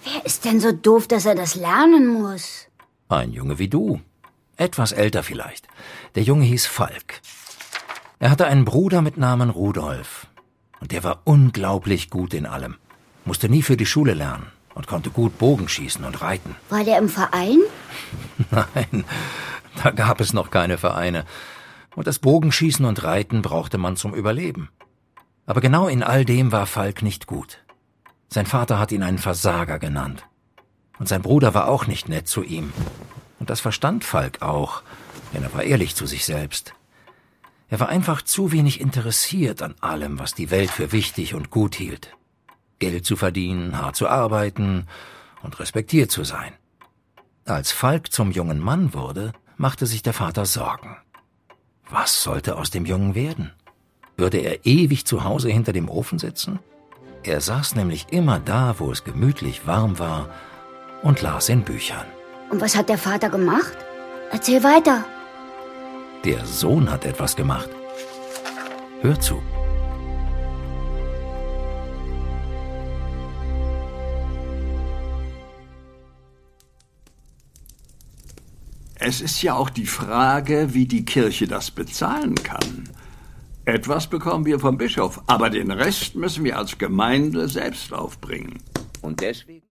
Wer ist denn so doof, dass er das lernen muss? Ein Junge wie du. Etwas älter vielleicht. Der Junge hieß Falk. Er hatte einen Bruder mit Namen Rudolf. Und der war unglaublich gut in allem. Musste nie für die Schule lernen und konnte gut Bogenschießen und reiten. War der im Verein? Nein, da gab es noch keine Vereine. Und das Bogenschießen und Reiten brauchte man zum Überleben. Aber genau in all dem war Falk nicht gut. Sein Vater hat ihn einen Versager genannt. Und sein Bruder war auch nicht nett zu ihm. Und das verstand Falk auch, denn er war ehrlich zu sich selbst. Er war einfach zu wenig interessiert an allem, was die Welt für wichtig und gut hielt. Geld zu verdienen, hart zu arbeiten und respektiert zu sein. Als Falk zum jungen Mann wurde, machte sich der Vater Sorgen. Was sollte aus dem Jungen werden? Würde er ewig zu Hause hinter dem Ofen sitzen? Er saß nämlich immer da, wo es gemütlich warm war, und las in Büchern. Und was hat der Vater gemacht? Erzähl weiter. Der Sohn hat etwas gemacht. Hör zu. Es ist ja auch die Frage, wie die Kirche das bezahlen kann. Etwas bekommen wir vom Bischof, aber den Rest müssen wir als Gemeinde selbst aufbringen. Und deswegen?